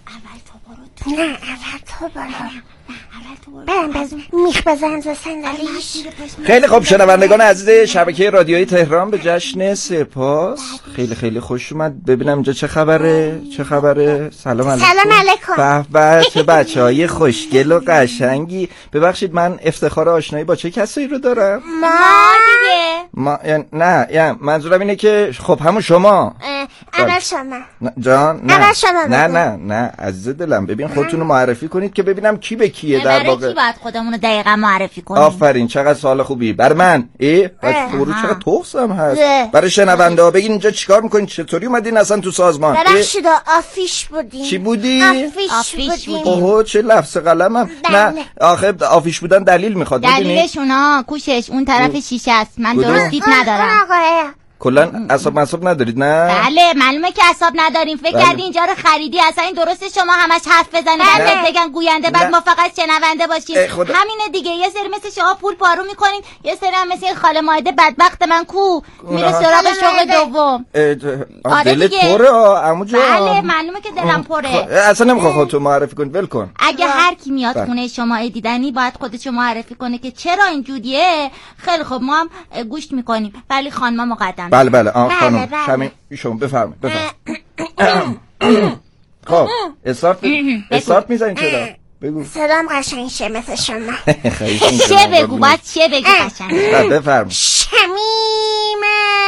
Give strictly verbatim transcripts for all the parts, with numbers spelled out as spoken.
اول تو برو. نه اول تو برو. برم بزن میخ بزن تو صندلیش. خیلی خوب شنوندگان عزیز شبکه رادیویی تهران، به جشن سپاس خیلی خیلی خوش اومد. ببینم اینجا چه خبره چه خبره. سلام علیکم. سلام علیکم. به به چه بچهای خوشگل و قشنگی. ببخشید من افتخار آشنایی با چه کسایی رو دارم؟ ما دیگه ما یعنی نه یعنی منظورم اینه که خب همون شما. اول شما جان. نه اول شما نه نه نه عزیز دلم، ببین خودتون رو معرفی کنید که ببینم کی به کیه در واقع. برای کی باید خودمون رو دقیقاً معرفی کنیم؟ آفرین چقدر سوال خوبی. بر من ای برو چقدر توخسم هست. برای شنونده ها بگین اینجا چیکار میکنین، چطوری اومدین اصلا تو سازمان؟ ببخشید آفیش بودیم. چی بودی؟ آفیش, آفیش بودیم. اوه چه لفظ قلمم. نه آخه آفیش بودن دلیل میخواد. دلیلش اونا کوشش اون طرف شیشه است. من درست دید ندارم. کلا اعصاب مصاب ندارید نه؟ بله معلومه که اعصاب نداریم. فکر کردی اینجا رو خریدی اصلا این درسته شما همش حرف بزنید بعد بگن گوینده بعد ما فقط شنونده باشیم. همینه دیگه. یه سری مثل شما پول پارو میکنین، یه سری هم مثل خاله مائده بدبخت من کو میره سراغ شغل دوم. دلت پره عمو جان؟ بله معلومه که دلم پره. اصلا نمیخوام خودتو معرفی کنی، ول کن. اگه هر کی میاد خونه شما دیدنی باید خودشو معرفی کنه که چرا اینجوریه. خیلی خب ما هم گوش میکنیم ولی خانما مقدم. بله بله آه خانم شما شما بفرمایید بفرمایید. خب استارت استارت میزنید چرا؟ بگو. صدام قشنگ شه مثل شما. چه بگو باید چه بگی قشنگ. بفرمایید. شمیم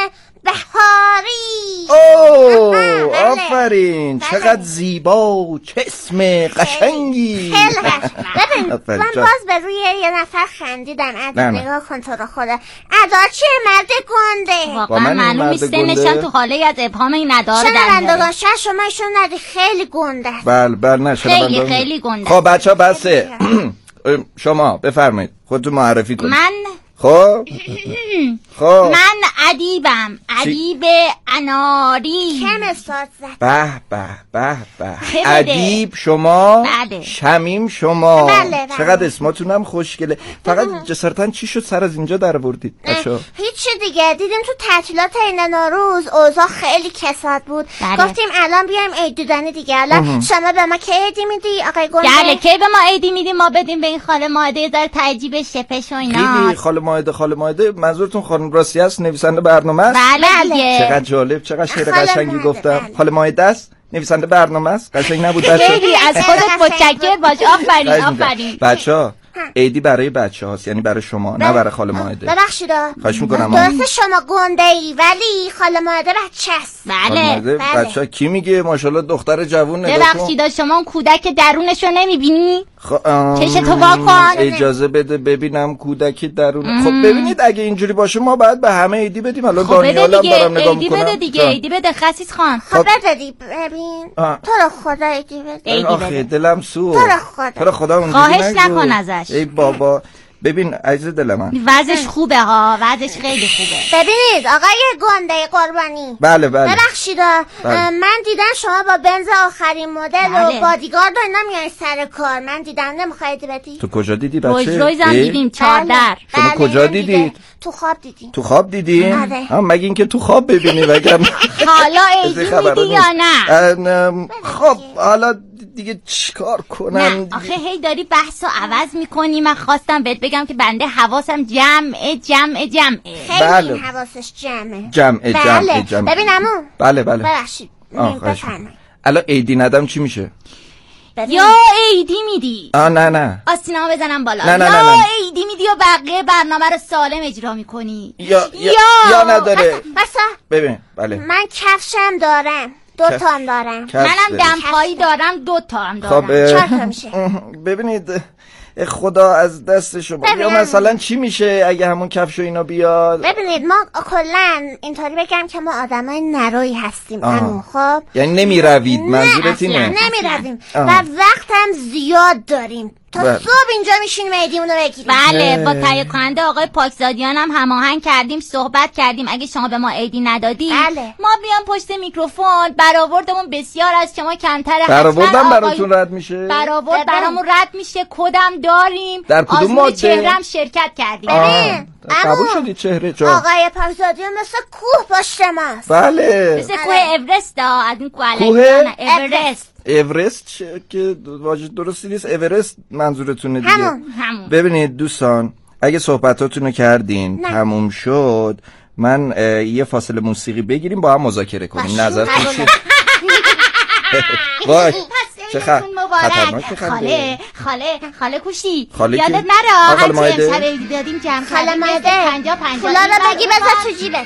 بهاری. اوه آفرین چقدر زیبا چه اسم قشنگی. خیلی قشنگ. ببین من باز به روی یه نفر خندیدم. ادا نگاه کن تو رو خدا. ادا چه مرد گنده. واقعا معلوم نیست نشان تو حاله از ابهام این نداره. شنوندگان شاید شما ایشون ندی خیلی گنده. بله بله نه خیلی خیلی گنده. خب بچه ها بسه. شما بفرمایید خودتون معرفی کنید. من خب خب من ادیبم. ادیب اناری. کم استاد زد. به به به به. ادیب شما. بله. شمیم شما. بله بله. چقدر اسماتونم خوشگله. فقط جسارتاً چی شد سر از اینجا در آوردید بچه‌ها؟ هیچ دیگه دیدیم تو تعطیلات عید نوروز اوضاع خیلی کساد بود. بله. گفتیم الان بیایم عید دیدنی دیگه. الان شما به ما که عیدی میدی آقای گنده؟ بله کی به ما عیدی میدیم ما بدیم به این خاله مائده یه ذره تعجیب شپش و اینا. خیلی خاله مائده خاله مائده منظورتون خانم راستی است نویسنده برنامه است؟ بله دیگه. چقدر جالب چقدر شعر قشنگی گفتم. خاله مائده است نویسنده برنامه است. قشنگ نبود بچه؟ خیلی از خودت متشکر باش. آفرین آفرین. بچه‌ها عیدی برای بچه‌هاست یعنی برای شما نه برای خاله مائده. ببخشید خواهش می‌کنم. درسته شما گنده‌ای ولی خاله مائده بچه‌ست. بله بچه‌ها کی میگه ماشاءالله دختر جوون نگاه کن. ببخشید شما اون کودک درونشو نمی‌بینی؟ خ... چشتو وا کن. اجازه بده ببینم کودک درون. خب ببینید اگه اینجوری باشه ما باید به همه عیدی بدیم. الان خب دانیالم دارم نگاه میکنم. عیدی بده دیگه عیدی بده خسیس خان. خب بده ببین تو رو خدا عیدی بده. آخه دلم سو. تو رو خدا تو رو خدا اونجوری خواهش نکن ازش. ای بابا ببین عزیز دل من وضعش خوبه ها. وضعش خیلی خوبه. ببینید آقای گنده قربانی. بله بله ببخشید بله. من دیدم شما با بنز آخرین مدل بله. و بادیگارد و اینا میای سر کار. من دیدم نمیخواید بدی؟ تو کجا دیدی بچه؟ روز روز هم دیدیم چهار در. شما بله. کجا دیدید؟ تو خواب دیدیم. تو خواب دیدین؟ آره. مگه اینکه تو خواب ببینی وگرنه حالا عیدی میدی یا نه؟ خب حالا دیگه چیکار کنم؟ نه آخه هی داری بحثو عوض میکنی. من خواستم بهت بگم که بنده حواسم جمعه جمعه جمعه. خیلی بله. این حواسش جمعه جمعه بله. جمعه جمعه. ببینمو بله بله ببخشید بفرمایید. الان عیدی ندم چی میشه؟ یا عیدی میدی آه نه نه آستینا بزنم بالا. نه نه یا نه نه. عیدی میدی و بقیه برنامه رو سالم اجرا میکنی. یا یا, یا نداره. بسا ببین بله من کفشم دارم دو تا هم دارم. منم دمپایی دارم دو تا هم دارم. خب چهار تا میشه. ببینید خدا از دست شما. یا مثلا چی میشه اگه همون کفش و اینا بیاد؟ ببینید ما کلا اینطوری بگم که ما آدمای نروی هستیم همون. خب یعنی نمیروید منظورت اینه؟ نمیرویم و وقتم زیاد داریم تا صبح اینجا میشینیم عیدیمونو بگیریم. بله با تهیه کننده آقای پاکزادیان هم هماهنگ کردیم صحبت کردیم. اگه شما به ما عیدی ندادی بله. ما بیام پشت میکروفون برآوردمون بسیار از شما کمتره. برآوردم براتون رد میشه. برآورد برامون رد میشه. کدم داریم. در کدوم ماده؟ چهرم شرکت کردیم. ببین قبول شدی چهره جان؟ آقای پاکزادی مثل کوه پشت ماست. بله مثل کوه اورست ها، از این کوه کوه اورست. اورست که واژه درستی نیست، اورست منظورتونه دیگه. همون همون. ببینید دوستان، اگه صحبتاتونو کردین تموم شد، من یه فاصله موسیقی بگیریم با هم مذاکره کنیم. نظرتون چیه؟ وای چه خ... خطرناک خاله خاله خاله کوشی خاله یادت کی؟ نره خاله هرچی مایده؟ امشب دادیم جمع خاله کردیم مایده پنجاه پنجاه پولا رو بگی بذار تو جیبت.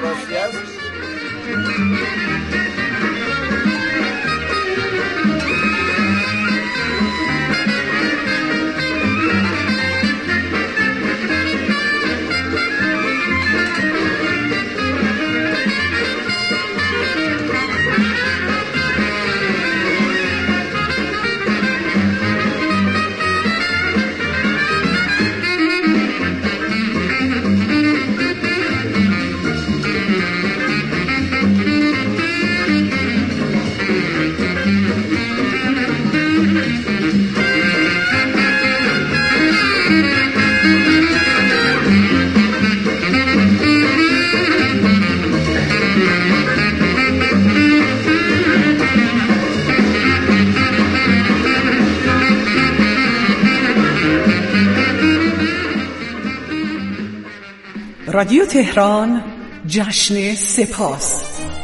رادیو تهران جشن سپاس.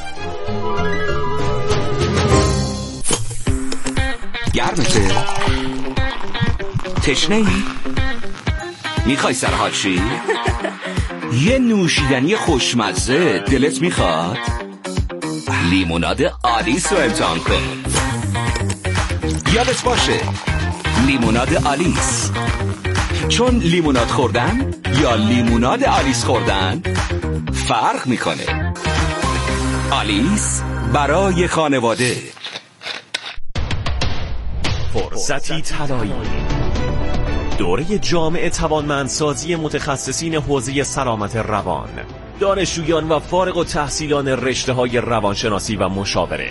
گرمته؟ تشنه ای؟ میخوای سرحال شی؟ یه نوشیدنی خوشمزه دلت میخواد؟ لیموناد آلیس رو امتحان کن. یادت باشه لیموناد آلیس، چون لیموناد خوردن یا لیموناد آلیس خوردن فرق میکنه. آلیس برای خانواده. فرصتی طلایی، دوره جامع توانمندسازی متخصصین حوزه سلامت روان، دانشجویان و فارغ التحصیلان رشته‌های روانشناسی و مشاوره،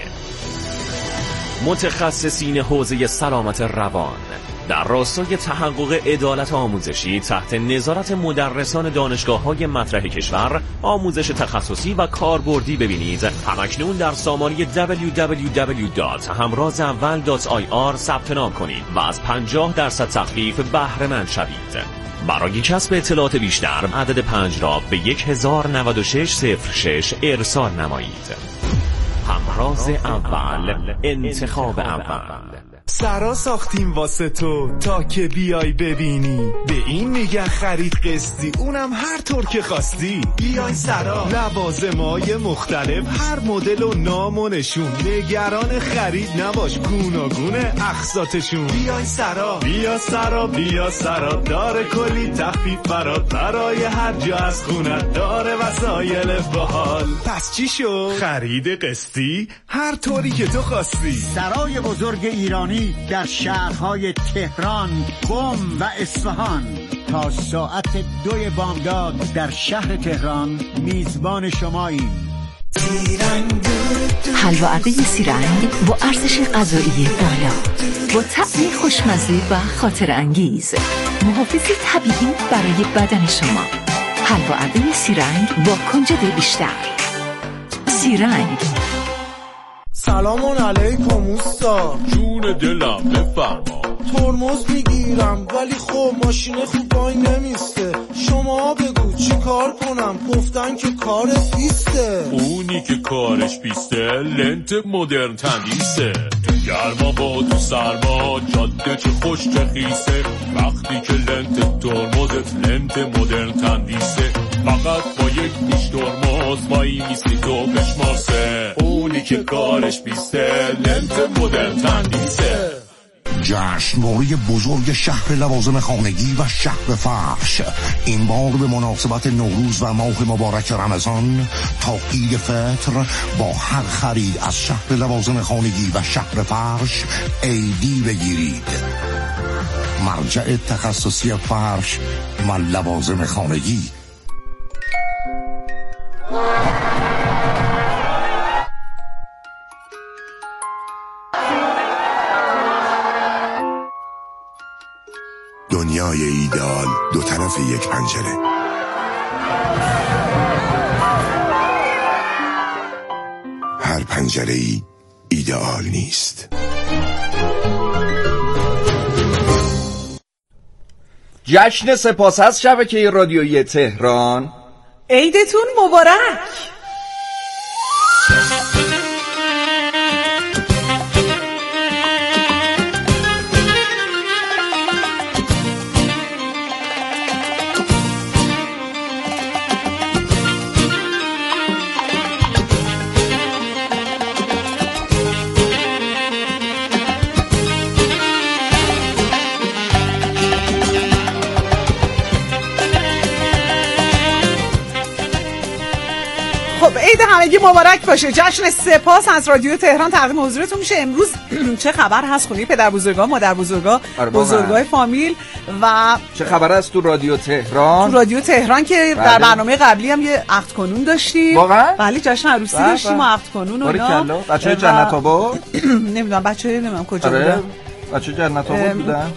متخصصین حوزه سلامت روان در راستای تحقق عدالت آموزشی تحت نظارت مدرسان دانشگاه‌های مطرح کشور. آموزش تخصصی و کاربردی ببینید همکنون در سامانه دبلیو دبلیو دبلیو دات همراز اول دات آی آر ثبت نام کنید و از پنجاه درصد تخفیف بهره مند شوید. برای کسب اطلاعات بیشتر عدد پنج را به یک هزار و نود و شش صفر شش ارسال نمایید. همراز اول، انتخاب اول. سرا ساختیم واسه تو تا که بیای ببینی، به این میگن خرید قسطی، اونم هر طور که خواستی. بیای سرا، لوازمای مختلف، هر مدل و نام و نشون، نگران خرید نباش، گوناگونه اقساطشون. بیای سرا، بیا سرا، بیا سرا، داره کلی تخفیف برات، برای هر جا از خونت داره وسایل باحال. پس چی شد؟ خرید قسطی هر طوری که تو خواستی. سرای بزرگ ایرانی در شهرهای تهران، قم و اصفهان تا ساعت دوی بامداد در شهر تهران میزبان شماییم. حلوه سیرنگ با ارزش غذایی بالا، با طعمی خوشمزه و خاطر انگیز، محافظ طبیعی برای بدن شما. حلوه سیرنگ با کنجد بیشتر. سیرنگ. سلام علیکم اوستا. جون دلم بفرما. ترمز میگیرم ولی خب ماشین خوب وای نمیسته، شما بگو چی کار کنم؟ گفتن که کارت بیسته. اونی که کارش بیسته لنت مدرن تندیسه، تو گرما با تو سرما جاده چه خوش چه خیسه، وقتی که لنت ترمزت لنت مدرن تندیسه، فقط با یک نیش ترمز وای میستی تو بشماسه، اونی که کارش بیسته لنت مدرن تندیسه. جشنواره بزرگ شهر لوازم خانگی و شهر فرش، این بار به مناسبت نوروز و ماه مبارک رمضان تا عید فطر با هر خرید از شهر لوازم خانگی و شهر فرش ایدی بگیرید. مرجع تخصصی فرش و لوازم خانگی. دنیای ایدئال دو طرف یک پنجره. پنجره‌ای ایدئال نیست. جشن سپاس از شبکه رادیویی تهران. عیدتون مبارک. عید همگی مبارک باشه. جشن سپاس از رادیو تهران تقدیم حضورتون میشه. امروز چه خبر هست خونه پدر بزرگا، مادر بزرگا، بزرگای فامیل و چه خبر است تو رادیو تهران؟ تو رادیو تهران که بله. در برنامه قبلی هم یه عقد کنون داشتیم. واقعا؟ بله جشن عروسی بله. داشتیم و عقد کنون و اینا. بچه‌های جنت آباد؟ نمیدونم بچه‌ها نمیدونم کجا بودن. بچه‌های جنت آباد بودن؟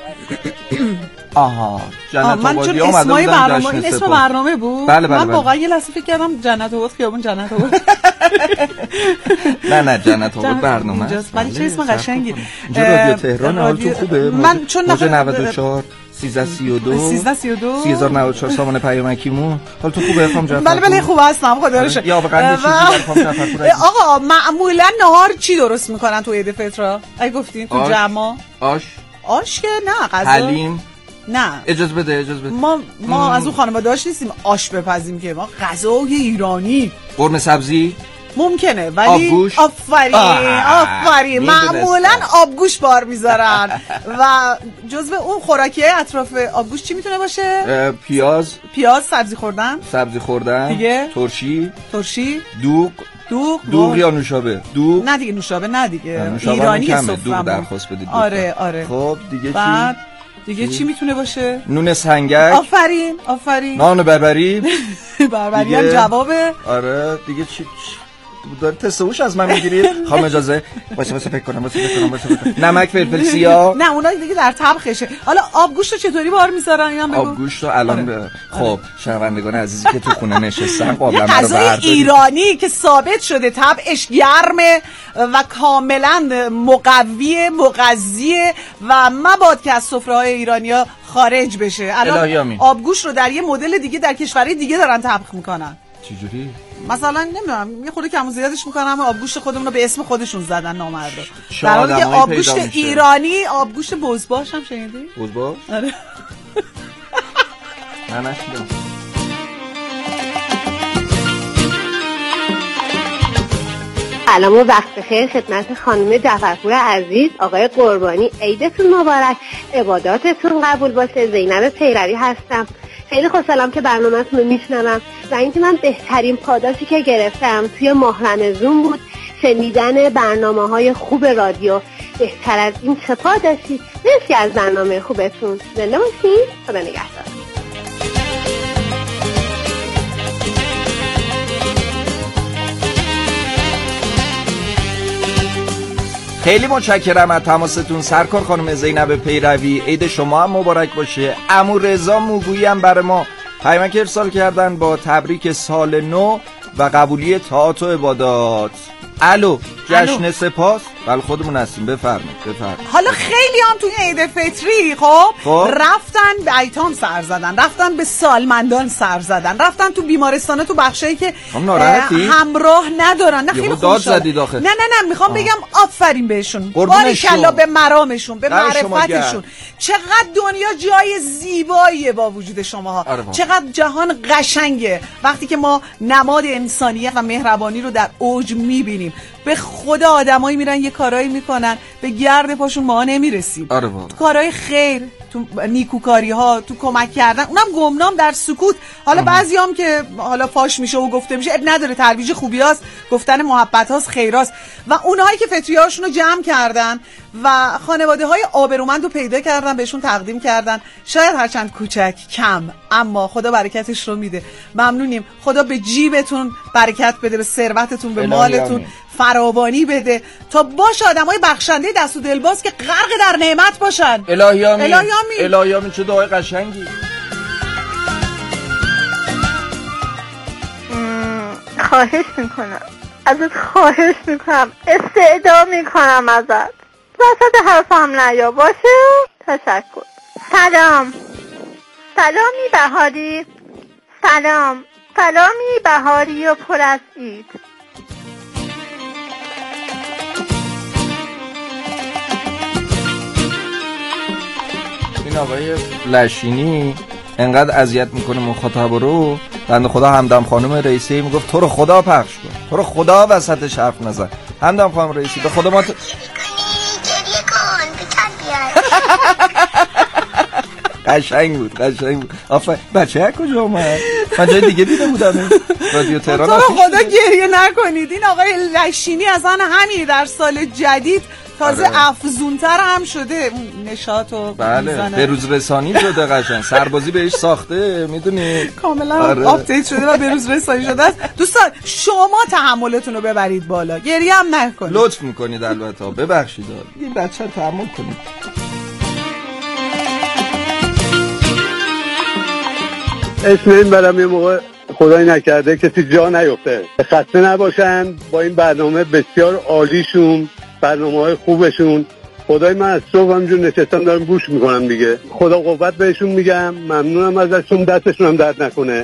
آها جنت من چون اسمای برنامه این اسم برنامه بود بله بله من واقعا یه لحظه فکر کردم جنت آباد خیابون جنت آباد نه نه جنت آباد برنامه است ولی چه اسم قشنگی. اینجا رادیو تهران حالتون خوبه؟ من چون موج نود و چهار سیزده سی و دو سیزده سی و دو سی هزار و نود و چهار سامان پیامکیمون حالتون خوبه خانم جعفر؟ بله بله خوب هستم خدا رو شکر. یا واقعا چیزی در خانم جعفر؟ آقا معمولا نهار چی درست میکنن تو عید فطر؟ اگه گفتین تو جمع آش آش که نه غذا حلیم نه اجازه بده اجازه بده ما ما مم. از اون خانواده‌اش نیستیم آش بپزیم که ما غذای ایرانی قرمه سبزی ممکنه ولی آبگوش آفرین آفرین معمولا آبگوش بار میذارن و جزو اون خوراکیه اطراف آبگوش چی میتونه باشه؟ پیاز پیاز سبزی خوردن سبزی خوردن دیگه ترشی ترشی دوغ دوغ دوغ یا نوشابه دوغ نه دیگه نوشابه نه دیگه ایرانی کمه دوغ درخواست بدید آره آره خب دیگه بعد دیگه چی, چی میتونه باشه؟ نون سنگک آفرین آفرین نان بربری بربری هم جوابه آره دیگه چی داره تسوش از من میگیرید خواهم اجازه واسه واسه فکر کنم واسه فکر کنم واسه فکر نمک فلفل سیاه نه اونا دیگه در طبخشه. حالا آبگوشت چطوری بار میذارن اینا بگو آبگوشت رو الان ب... خب شنوندگان عزیزی که تو خونه نشستن قابلمه رو غذای ایرانی که ثابت شده طبعش گرمه و کاملا مقوی مغذی و مباد که از سفره‌های ایرانی‌ها خارج بشه. الان آبگوشت رو در یه مدل دیگه در کشورهای دیگه دارن طبخ میکنن. چجوری؟ مثلا نمیدونم یه خورده کم و زیادش میکنن اما آبگوشت خودمون رو به اسم خودشون زدن نامردا. در حالی که آبگوشت ایرانی آبگوشت بزباش هم شنیدی؟ بزباش؟ آره. نه نشیدم. سلام و وقت بخیر خدمت خانم جعفرپور عزیز. آقای قربانی عیدتون مبارک، عباداتتون قبول باشه. زینب پیروی هستم. خیلی خوشحالم که برنامه‌تون رو میشنوم و اینکه من بهترین پاداشی که گرفتم توی ماه رمضان بود شنیدن برنامه‌های خوب رادیو. بهتر از این چه پاداشی؟ مرسی از برنامه خوبتون. زنده باشین. خدا نگهدار. خیلی متشکرم از تماستون سرکار خانم زینب پیروی. عید شما هم مبارک باشه. عمو رضا موگویی هم برای ما پیامک ارسال کردن با تبریک سال نو و قبولی طاعات و عبادات. الو جشن الو. سپاس بله خودمون هستیم بفرمایید بفرمایید. حالا خیلی هم توی عید فطری خب, خب رفتن به ایتام سر زدن، رفتن به سالمندان سر زدن، رفتن تو بیمارستانا تو بخشایی که همراه ندارن. نه خیلی داد زدی داخل. نه نه نه میخوام آه. بگم آفرین بهشون، باریکلا به مرامشون به معرفتشون. چقدر دنیا جای زیباییه با وجود شماها. چقدر جهان قشنگه وقتی که ما نماد انسانیت و مهربانی رو در اوج میبینیم. به خدا آدمایی میرن یه کارایی میکنن به گرد پاشون ما نمیرسیم. آره واقعا. تو کارهای خیر، تو نیکوکاری ها، تو کمک کردن، اونم گمنام در سکوت. حالا بعضیام که حالا فاش میشه و گفته میشه اب نداره، ترویج خوبیاست، گفتن محبت هاست، خیراست. و اونهایی که فطریهاشون رو جمع کردن و خانواده های آبرومند رو پیدا کردن بهشون تقدیم کردن، شاید هرچند کوچک کم اما خدا برکتش رو میده. ممنونیم. خدا به جیبتون برکت بده، به ثروتتون، به مالتون فراوانی بده تا باش آدمای بخشنده دست و دلباز که غرق در نعمت باشن. الهی آمین. الهی آمین. چه دعای قشنگی. خواهش میکنم ازت خواهش میکنم، استعدا میکنم ازت، وسط حرفم نیا باشه. تشکر. سلام سلامی بهاری، سلام سلامی بهاری و پر از عید. این آقای لشینی انقدر اذیت میکنه مخاطب رو، بنده خدا همدم خانم رئیسی میگفت تو رو خدا پخش کن، تو رو خدا وسطش حرف نزن. همدم خانم رئیسی به خدا ما ت... قشنگ بود قشنگ بود. آفرین. بچه ها کجا اومد؟ من جای دیگه دیده بودم رادیو تهران. تو رو خدا گریه نکنید. این آقای لشینی از آن همین در سال جدید تازه آره. افزونتر هم شده نشاطو بله میزنه. به روز رسانی شده قشنگ، سربازی بهش ساخته میدونی کاملا آره. آپدیت شده و به روز رسانی شده است. دوستان شما تحملتون رو ببرید بالا، گریه هم نکنید. لطف میکنید البته، ببخشید این بچه رو تحمل کنید. اسم این برم یه موقع خدای نکرده کسی جا نیفته. خسته نباشن با این برنامه بسیار عالیشون، برنامه‌های خوبشون. خدای من از صبح همجور نشستم دارم گوش میکنم دیگه. خدا قوت بهشون میگم، ممنونم ازشون، دستشون هم درد نکنه.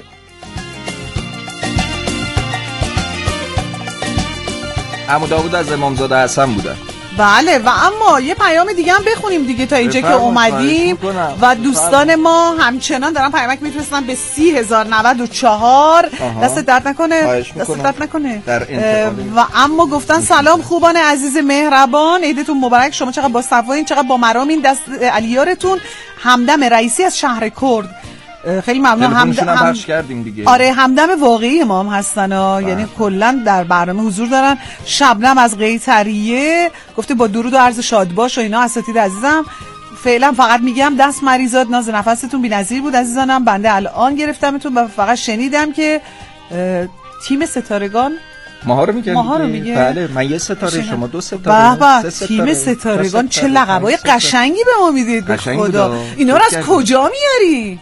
عمو داوود از امامزاده حسن بودن. بله و اما یه پیام دیگه هم بخونیم دیگه تا اینجا که اومدیم و دوستان ما همچنان دارن پیامک میفرستن به سی هزار نود و چهار. دست درد نکنه، دست درد نکنه. و اما گفتن سلام خوبان عزیز مهربان، عیدتون مبارک، شما چقدر با صفایین، چقدر با مرامین، دست علیارتون. همدم رئیسی از شهر کرد. خیلی ممنون. همدم هم پخش کردیم دیگه. آره همدم واقعی ما هم هستن ها، یعنی کلا در برنامه حضور دارن. شبنم از قیطریه گفته با درود و عرض شاد باش و اینا. اساتید عزیزم فعلا فقط میگم دست مریضات، ناز نفستون بی‌نظیر بود عزیزانم. بنده الان گرفتمتون و فقط شنیدم که تیم ستارگان ماها رو میگه. ماها رو میگه. بله من یه ستاره شما دو ستاره. بابا تیم ستارگان چه لقبای قشنگی به ما میدید به خدا. اینا رو از کجا میاری؟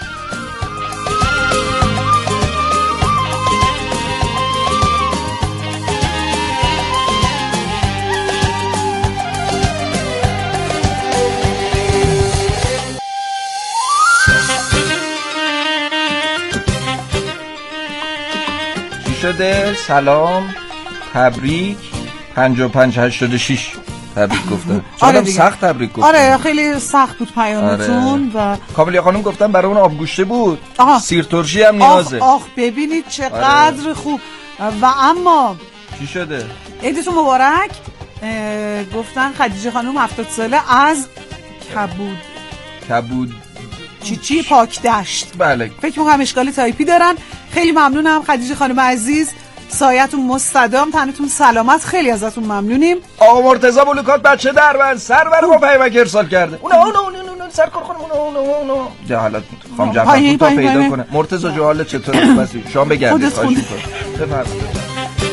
شده سلام تبریک پنجاه و پنج هشتاد و شش تبریک گفتن. آره سخت تبریک گفتن. آره خیلی سخت بود پیامتون. آره. و کاملی خانم گفتن برای اون آبگوشته بود. سیر ترشی هم نیازه. آخ, آخ ببینید چقدر آره. خوب. و اما چی شده؟ عیدتون مبارک. گفتن خدیجه خانم هفتاد ساله از کبود کبود چی چی پاک دشت. بله فکر می‌کنم اشکال تایپی دارن. خیلی ممنونم خدیجه خانم عزیز، سایتون مستدام، تنتون سلامت، خیلی ازتون ممنونیم. آقا مرتضی بلوکات بچه دربند سر برای ما پیمک ارسال کرده. اون اون اون اون سرکار خانم اون اون اون جهالت خام جعفر تا پیدا کنه. مرتضی جو حالت چطوره؟ بس شما بگردید خواهش می‌کنم. بفرمایید.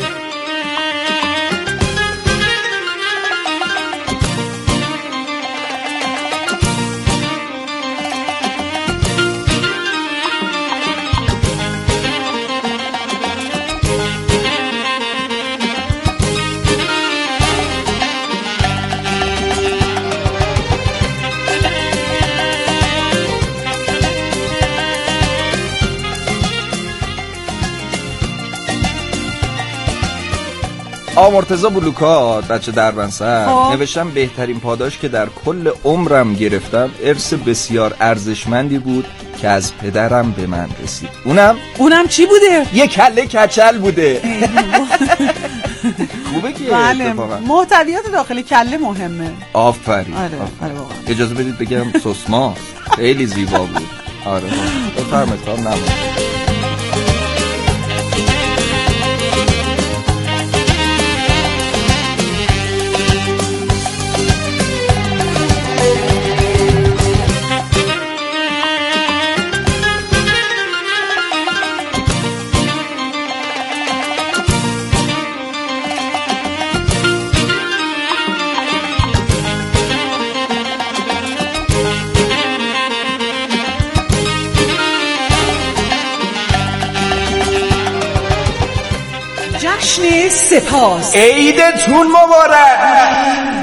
آ مرتضی بلوکات بچه دربندسر نوشتم بهترین پاداش که در کل عمرم گرفتم ارث بسیار ارزشمندی بود که از پدرم به من رسید. اونم اونم چی بوده؟ یه کله کچل بوده. خوبه که بله محتویات داخل کله مهمه. آفرین. آره آره واقعا. اجازه بدید بگم سوسماس خیلی زیبا بود. آره بفرمایید خانم. نمون سپاس. عیدتون مبارک.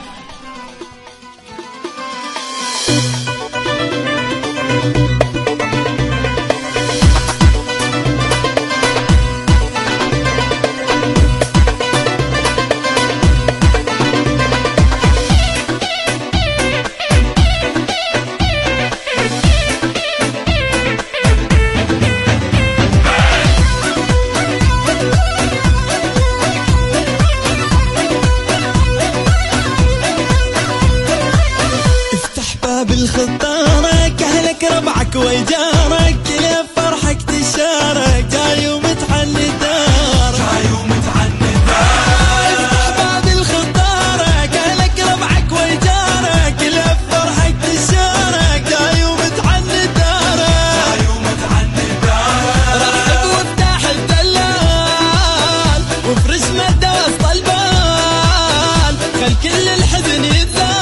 بالخطارك أهلك ربعك ويجارك كل فرحك تشارك جاي ومتحني دارك جاي ومتحني دارك افتح باب الخطارك أهلك ربعك ويجارك كل فرحك تشارك جاي ومتحني دارك جاي ومتحني دارك رحب وافتح الدلال وفرش مده وسط البال خل كل الحزن يتزال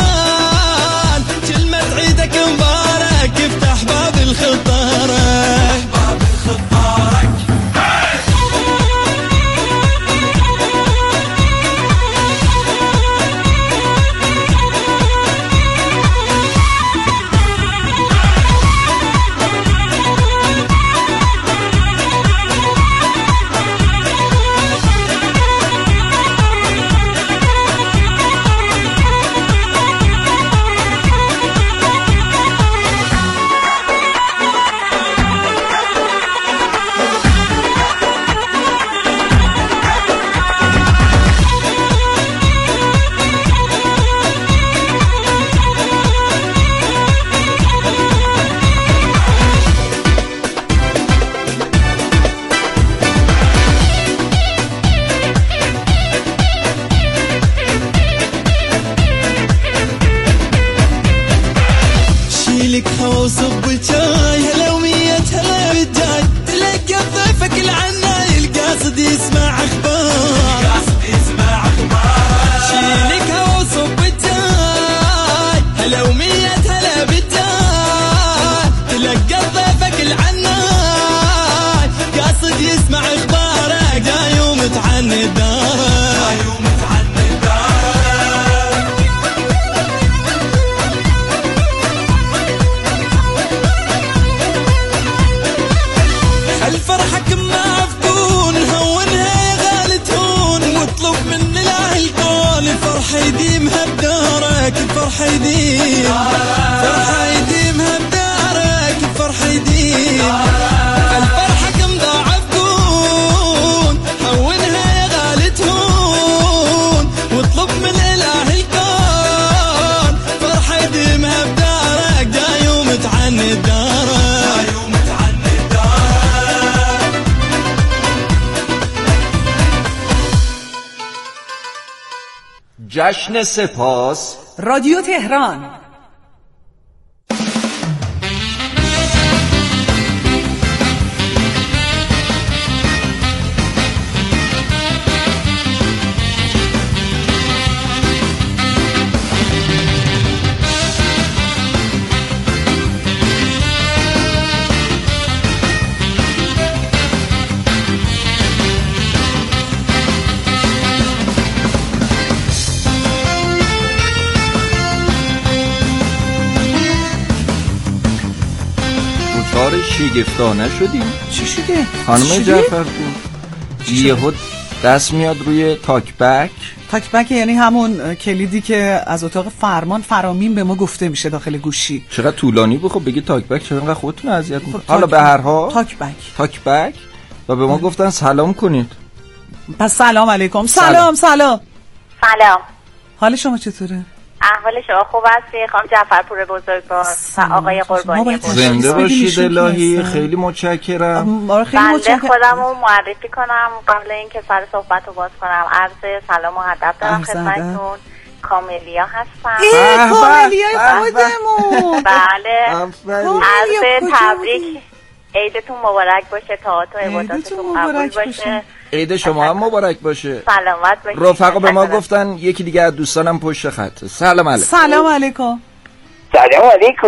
عيدك مبارك افتح باب الخطارك باب الخطارك وصب الشاي هلا ومية هلا بالجاي تلقى ضيفك العناي القاصد يسمع اخبار القاصد يسمع اخبار شيلك هوا وصب الشاي هلا ومية هلا بالجاي تلقى ضيفك العناي قاصد يسمع اخبارك جاي ومتعني دارك جاي ومتعني دارك الفرحك معفون هونها يا غالي تهون واطلب من اله الكون الفرحة يديمها بدارك الفرحة يديم الفرحة يديمها بدارك الفرحة يديم الفرحك مضاعف كون هونها يا غالي تهون واطلب من اله الكون فرحة يديمها بدارك جاي ومتعني دارك جشن سپاس رادیو تهران. کار شگفتانه شدیم. چی شده؟ خانم جعفرپور یهو دست میاد روی تاک بک. تاک بک یعنی همون کلیدی که از اتاق فرمان فرامین به ما گفته میشه داخل گوشی. چقدر طولانی بود. خب بگید تاک بک، چرا انقدر خودتون اذیت میکنید؟ حالا به هر حال تاک بک تاک بک و به ما گفتن سلام کنید. پس سلام علیکم. سلام سلام سلام. حال شما چطوره؟ احوال شما خوب هستی خانم جعفرپور بزرگوار و آقای قربانی؟ زنده باشید الهی. خیلی متشکرم. بنده خودمو معرفی کنم قبل اینکه سر صحبت رو باز کنم. عرض سلام و ادب دارم خدمتتون. کاملیا هستم. کاملیا خودمون. بله. عرض تبریک. عیدتون مبارک باشه. طاعات و عباداتتون قبول باشه. عید شما هم مبارک باشه. سلامت باشید. رفقا به ما گفتن یکی دیگه از دوستانم پشت خط. سلام علیکم. سلام علیکم. سلام علیکم.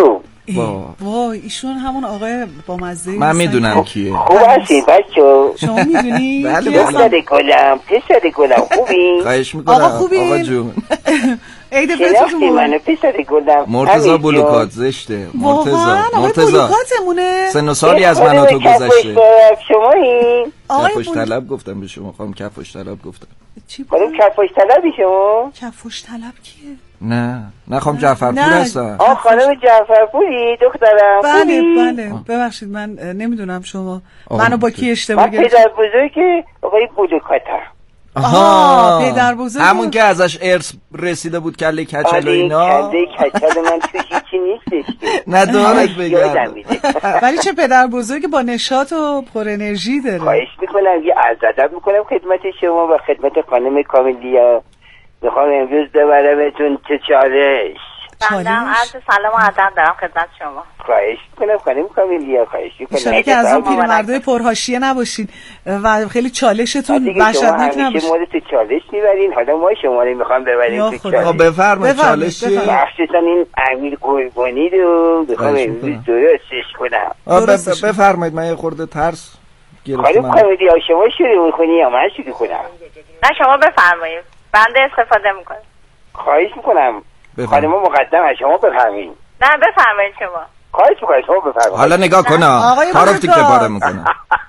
وای ایشون همون آقای با مزه. من میدونم کیه. خوب هستی بچه؟ شما میدونی؟ بله دختر گلم پسر گلم خوبی؟ خواهش میکنم آقا خوبی؟ آقا جون عید فطرتون منو پسر گلم مرتضی بلوکات زشته. مرتضی مرتضی بلوکاتمونه. سن و سالی از من و تو گذشته. شما این کفش طلب گفتم به شما. خانم کفش طلب گفتم. چی خانم کفش طلبی شما؟ کفش طلب کیه؟ نه نه خانم جعفرپور هستن. آه خانم جعفرپوری دخترم. بله بله ببخشید من نمیدونم شما منو با کی اشتباه گرفتید. من پدر بزرگ آقای بلوکاتم. آها پدر بزرگ همون که ازش ارث رسیده بود کله کچل و اینا. کله کچل من توش هیچی نیستش ندارد بگم. ولی چه پدر بزرگ با نشاط و پر انرژی داره. خواهش میکنم یه عرض ادب میکنم خدمت شما و خدمت خانم کامیلیا. میخوام امروز ببرمتون چه چالش. بندم عرض سلام و ادب دارم خدمت شما. خواهش میکنم خانم کامیلیا خواهش میکنم. ایشالا که از اون پیرمردای پرحاشیه نباشین و خیلی چالشتون وحشتناک نباشه. شما همیشه تو چالش میبرین حالا ما شما رو میخوام ببریم تو چالش. بفرمایید چالش چیه؟ بخشتن این امیر قربانی رو میخوام امروز درستش کنم. بفرمایید من یه خورده ترس گرفتم. خانم کامیلیا شما شروع میکنی یا من شروع کنم؟ نه شما بفرمایید. بنده استفاده میکنم. خواهش میکنم خانم مقدم از شما بفرمایید. نه بفرمایید شما. خواهش میکنم شما بفرمایید. حالا نگاه کن کارو تیکه پاره میکنه.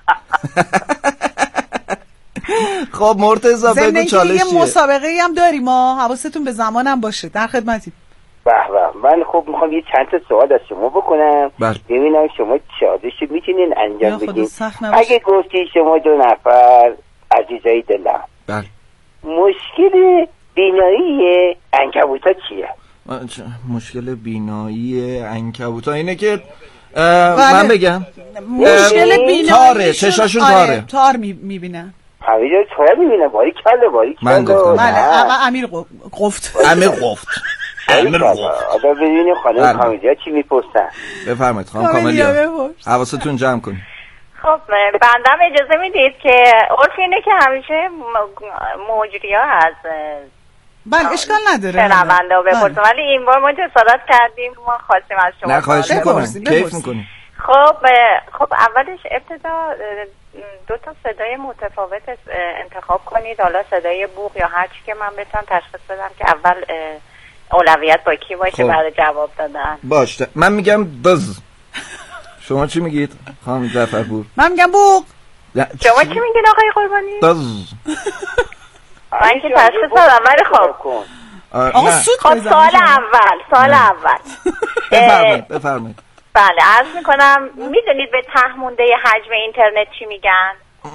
خب مرتضی بگو چالش چیه؟ یه مسابقه هم داریم ما حواستون به زمانم باشه در خدمتیم. به به من خب میخوام یه چند تا سوال از شما بکنم ببینم شما چالش میتونین انجام بدین. اگه گفتی شما دو نفر عزیزای دلم بله مشکل بینایی عنکبوتا چیه؟ مشکل بینایی عنکبوتا اینه که من بگم مشکل بینایی تاره چشاشون تاره تار میبینن. همینجا تار میبینن باری کله باری کله. من گفتم بله امیر گفت امیر گفت امیر گفت. حالا ببینیم خانم کامیلیا چی میپرسن. بفرمایید خانم کامیلیا حواستون جمع کنید. خب بندم اجازه میدید که عرف اینه که همیشه مجری ها از بله اشکال نداره شنونده ها بپرسن ولی این بار ما جسارت کردیم ما خواستیم از شما. نه خواهش میکنم کیف میکنیم. خب خب اولش ابتدا دو تا صدای متفاوت انتخاب کنید حالا صدای بوق یا هر چی که من بتونم تشخیص بدم که اول اولویت با کی باشه برای جواب دادن. باشه من میگم دز. شما چی میگید خانم جعفرپور؟ من میگم بوق. شما چی میگید آقای قربانی؟ دز. من که تشخیص دادم ولی خب آقا سود خب سوال اول سوال اول بفرمایید بفرمایید. بله عرض میکنم میدونید به ته مونده حجم اینترنت چی میگن؟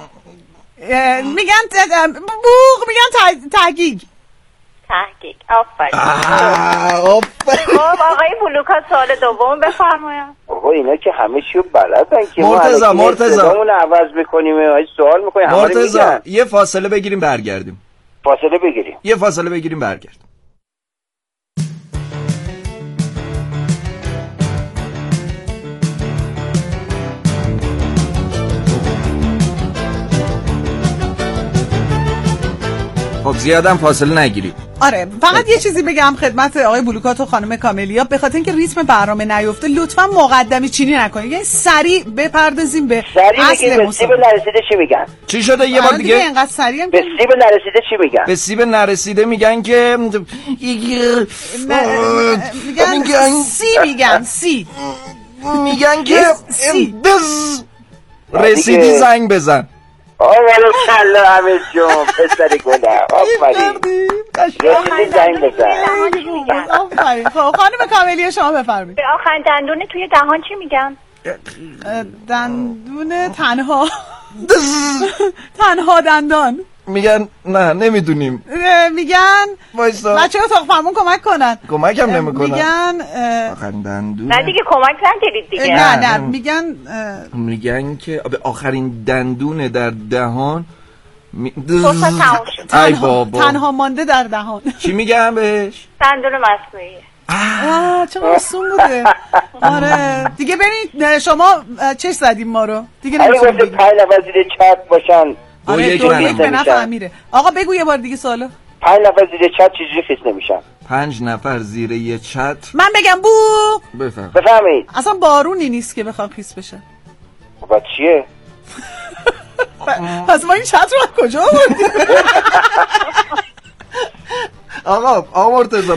میگن بوق میگن تحقیق. تحقیق آفرین. خب آقای بلوکات سوال دوم بفرمایید. آقا اینا که همه چیو بلدن که مرتضی مرتضی صدامون عوض میکنیم سوال میکنیم همه رو میگن. یه فاصله بگیریم برگردیم. فاصله بگیریم یه فاصله بگیریم برگردیم. خب زیادم فاصله نگیرید. آره فقط یه چیزی بگم خدمت آقای بلوکات و خانم کاملیا به خاطر اینکه ریتم برنامه نیفته لطفا مقدمی چینی نکنید یعنی سریع بپردازیم به اصل به سیب نرسیده چی میگن؟ چی شده یه بار دیگه؟ اینقدر سریع به سیب نرسیده چی میگن؟ به سیب نرسیده میگن که میگن سی میگن سی میگن که دز رسیدی زنگ بزن. آه ولو کلا همه جون پسر گلم آفرین رسیدی زنگ بزن. آفرین. خب خانم کاملیا شما بفرمایید. به آخرین دندون توی دهان چی میگن؟ دندون تنها تنها دندان میگن نه نمیدونیم میگن وایسا بچه اتاق فرمون کمک کنن کمکم نمیکنن میگن آخرین دندون نه دیگه کمک نکردید دیگه نه نه میگن میگن که آخرین دندون در دهان می... ای بابا تنها مانده در دهان چی میگن بهش؟ دندون مصنوعی. آه چه آسون بوده. آره دیگه برید شما چش زدیم ما رو دیگه نمیتونیم بگیم پنج نفر زیر چت باشن آره دو یک به نفع امیره. آقا بگو یه بار دیگه سوالو. پنج نفر زیر چت چجوری فیس نمیشن؟ پنج نفر زیر یه چت من بگم بو بفهم بفهمید اصلا بارونی نیست که بخوام خیس بشه. با چیه؟ پس ما این چت رو کجا آوردیم؟ آقا آقا مرتضی